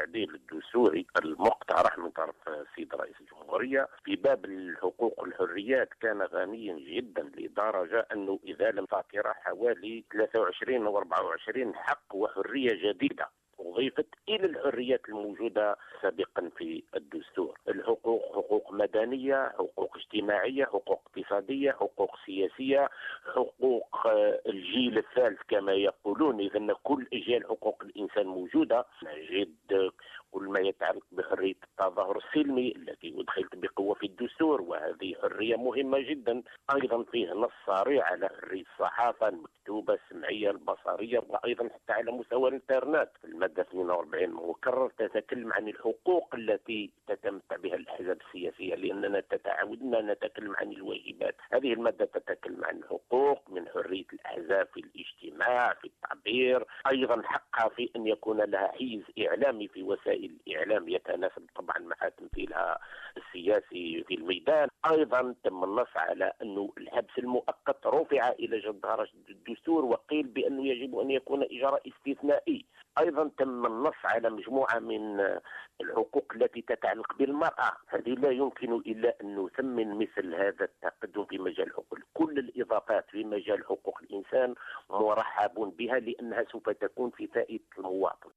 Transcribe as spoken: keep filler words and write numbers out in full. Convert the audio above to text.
التعديل الدستوري المقترح من طرف السيد رئيس الجمهورية في باب الحقوق والحريات كان غنيا جدا لدرجة أنه إذا لم فاكرة حوالي ثلاثة وعشرين أو أربعة وعشرين حق وحرية جديدة أضيفت إلى الحريات الموجودة سابقا في الدستور. الحقوق حقوق مدنية، حقوق اجتماعية، حقوق اقتصادية، حقوق سياسية، حقوق الجيل الثالث كما يقولون. إذن كل أجيال حقوق الإنسان موجودة. نجد كل ما يتعلق بحرية التظاهر السلمي التي أدخلت بقوة في الدستور، وهذه حرية مهمة جدا. أيضا فيه نص صريح على حرية الصحافة المكتوبة السمعية البصرية، وأيضا حتى على مستوى الإنترنت. المادة اثنين وأربعين مكرر تتكلم عن الحقوق التي تتمتع بها الأحزاب السياسية، لأننا تتعودنا نتكلم عن الواجبات. هذه المادة تتكلم عن الحقوق من حرية الأحزاب في الاجتماع، في التعبير، أيضا حقها في أن يكون لها حيز إعلامي في وسائل الإعلام يتناسب طبعا مع تمثيلها السياسي في الميدان. أيضا تم النص على أنه الحبس المؤقت رفع إلى جدارة الدستور، وقيل بأنه يجب أن يكون إجراء استثنائي. أيضا تم النص على مجموعة من الحقوق التي تتعلق بالمرأة. هذه لا يمكن إلا أن نثمن مثل هذا التقدم في مجال الحقوق. كل الإضافات في مجال حقوق الإنسان مرحب بها، لأنها سوف تكون في فائدة المواطن.